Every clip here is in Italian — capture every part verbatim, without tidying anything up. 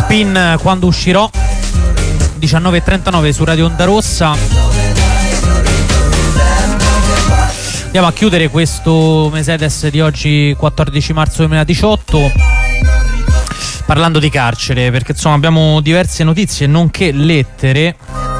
Spin quando uscirò, diciannove e trentanove su Radio Onda Rossa. Andiamo a chiudere questo Mesedes di oggi, quattordici marzo duemiladiciotto, parlando di carcere, perché insomma abbiamo diverse notizie nonché lettere.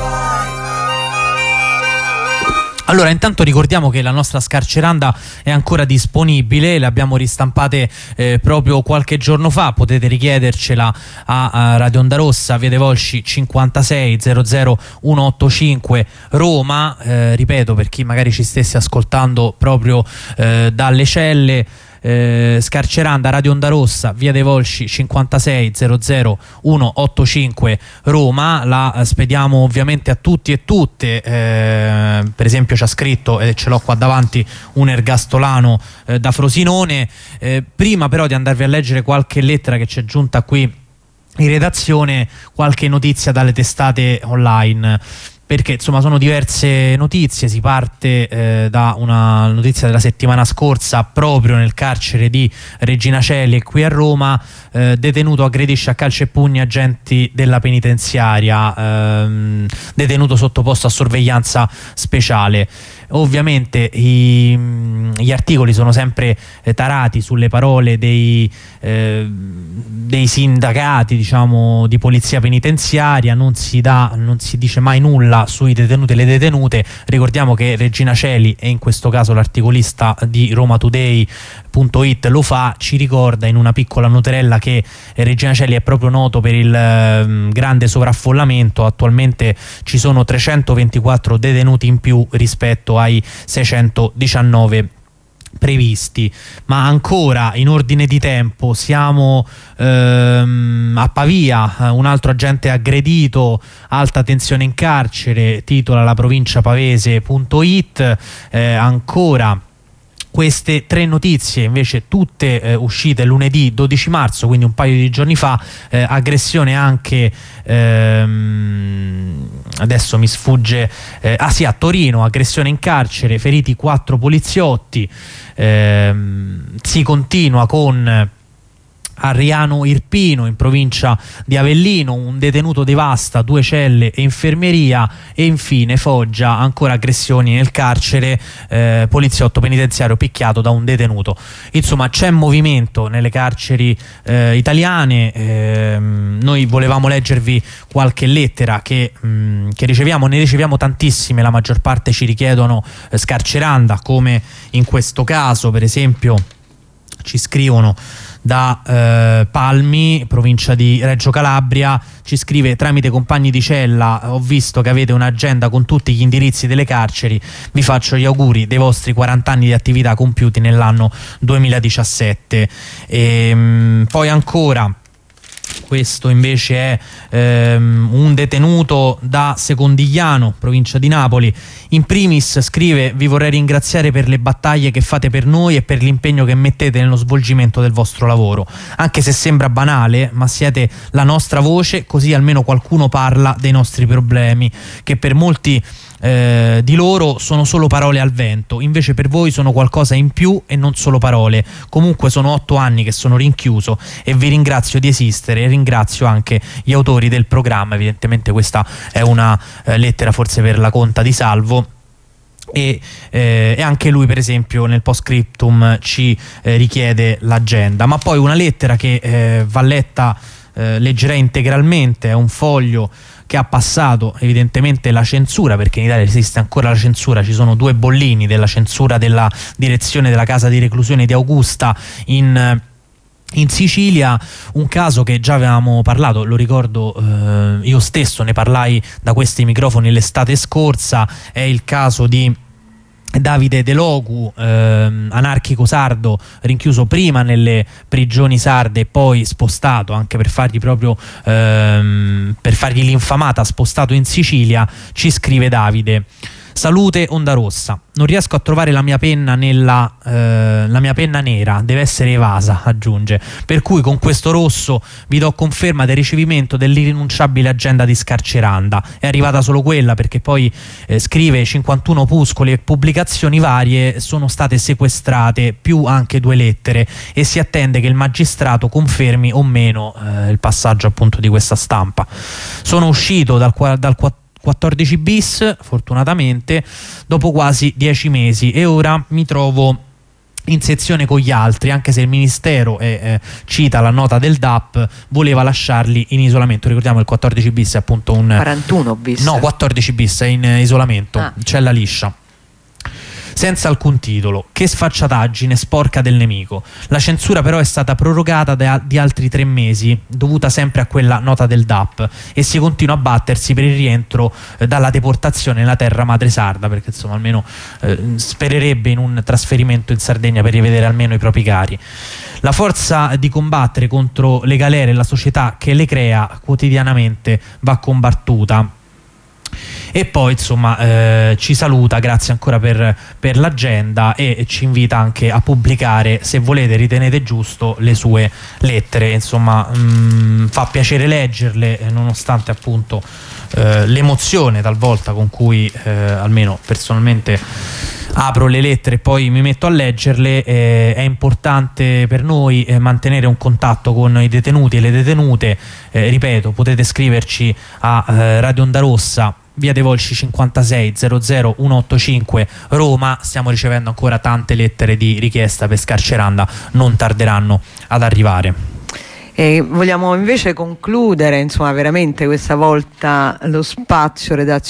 Allora, intanto ricordiamo che la nostra scarceranda è ancora disponibile, le abbiamo ristampate eh, proprio qualche giorno fa, potete richiedercela a, a Radio Onda Rossa, via dei Volsci cinquantasei zero zero centoottantacinque Roma, eh, ripeto per chi magari ci stesse ascoltando proprio eh, dalle celle. Eh, scarceranda Radio Onda Rossa, via dei Volsci cinquantasei zero zero centoottantacinque Roma. La eh, spediamo ovviamente a tutti e tutte. Eh, per esempio ci ha scritto, e eh, ce l'ho qua davanti, un ergastolano eh, da Frosinone. Eh, prima però di andarvi a leggere qualche lettera che ci è giunta qui in redazione, qualche notizia dalle testate online, perché insomma sono diverse notizie. Si parte eh, da una notizia della settimana scorsa, proprio nel carcere di Regina Coeli qui a Roma. Eh, detenuto aggredisce a calci e pugni agenti della penitenziaria, ehm, detenuto sottoposto a sorveglianza speciale. Ovviamente i, gli articoli sono sempre eh, tarati sulle parole dei, eh, dei sindacati, diciamo, di polizia penitenziaria. Non si dà, non si dice mai nulla sui detenuti e le detenute. Ricordiamo che Regina Coeli, e in questo caso l'articolista di Roma Today punto it lo fa, ci ricorda in una piccola noterella che Regina Coeli è proprio noto per il eh, grande sovraffollamento. Attualmente ci sono trecentoventiquattro detenuti in più rispetto ai seicentodiciannove previsti. Ma ancora in ordine di tempo siamo ehm, a Pavia, un altro agente aggredito, alta tensione in carcere, titola la provincia pavese punto it. Eh, ancora queste tre notizie invece tutte eh, uscite lunedì dodici marzo, quindi un paio di giorni fa. Eh, aggressione anche ehm, adesso mi sfugge eh, ah sì, a Torino, aggressione in carcere, feriti quattro poliziotti. Ehm, si continua con Ariano Irpino in provincia di Avellino, un detenuto devasta due celle e infermeria. E infine Foggia, ancora aggressioni nel carcere, eh, poliziotto penitenziario picchiato da un detenuto. Insomma c'è movimento nelle carceri eh, italiane. Eh, noi volevamo leggervi qualche lettera che, mh, che riceviamo, ne riceviamo tantissime, la maggior parte ci richiedono eh, scarceranda, come in questo caso. Per esempio ci scrivono da eh, Palmi, provincia di Reggio Calabria. Ci scrive: tramite compagni di cella ho visto che avete un'agenda con tutti gli indirizzi delle carceri, vi faccio gli auguri dei vostri quaranta anni di attività compiuti nell'anno duemiladiciassette. E, mh, poi ancora questo invece è ehm, un detenuto da Secondigliano, provincia di Napoli. In primis scrive: vi vorrei ringraziare per le battaglie che fate per noi e per l'impegno che mettete nello svolgimento del vostro lavoro, anche se sembra banale, ma siete la nostra voce, così almeno qualcuno parla dei nostri problemi, che per molti Eh, di loro sono solo parole al vento, invece per voi sono qualcosa in più e non solo parole. Comunque sono otto anni che sono rinchiuso e vi ringrazio di esistere, e ringrazio anche gli autori del programma. Evidentemente questa è una eh, lettera forse per la conta di Salvo. E, eh, e anche lui per esempio nel post scriptum ci eh, richiede l'agenda. Ma poi una lettera che eh, va letta, eh, leggerei integralmente, è un foglio che ha passato evidentemente la censura, perché in Italia esiste ancora la censura. Ci sono due bollini della censura della direzione della casa di reclusione di Augusta in in Sicilia. Un caso che già avevamo parlato, lo ricordo, eh, io stesso ne parlai da questi microfoni l'estate scorsa. È il caso di Davide De Logu, ehm, anarchico sardo, rinchiuso prima nelle prigioni sarde e poi spostato, anche per fargli proprio ehm, per fargli l'infamata, spostato in Sicilia. Ci scrive Davide: Salute Onda Rossa. Non riesco a trovare la mia penna nella eh, la mia penna nera, deve essere evasa, aggiunge. Per cui con questo rosso vi do conferma del ricevimento dell'irrinunciabile agenda di Scarceranda. È arrivata solo quella, perché poi eh, scrive cinquantuno opuscoli e pubblicazioni varie sono state sequestrate, più anche due lettere, e si attende che il magistrato confermi o meno eh, il passaggio appunto di questa stampa. Sono uscito dal, dal quattordici bis, fortunatamente, dopo quasi dieci mesi, e ora mi trovo in sezione con gli altri, anche se il Ministero, eh, eh, cita la nota del D A P, voleva lasciarli in isolamento. Ricordiamo il quattordici bis è appunto un... quarantuno bis? No, quattordici bis è in eh, isolamento, ah. c'è la liscia. Senza alcun titolo. Che sfacciataggine sporca del nemico. La censura però è stata prorogata da, di altri tre mesi, dovuta sempre a quella nota del D A P, e si continua a battersi per il rientro eh, dalla deportazione nella terra madre sarda, perché insomma almeno eh, spererebbe in un trasferimento in Sardegna per rivedere almeno i propri cari. La forza di combattere contro le galere e la società che le crea quotidianamente va combattuta. E poi insomma eh, ci saluta, grazie ancora per, per l'agenda, e ci invita anche a pubblicare, se volete, ritenete giusto, le sue lettere. Insomma mh, fa piacere leggerle, nonostante appunto eh, l'emozione talvolta con cui eh, almeno personalmente apro le lettere e poi mi metto a leggerle. Eh, è importante per noi eh, mantenere un contatto con i detenuti e le detenute. Eh, ripeto, potete scriverci a eh, Radio Onda Rossa, via dei Volsci cinquantasei zero zero uno otto cinque, Roma. Stiamo ricevendo ancora tante lettere di richiesta per Scarceranda, non tarderanno ad arrivare. E vogliamo invece concludere, insomma, veramente questa volta lo spazio redazionale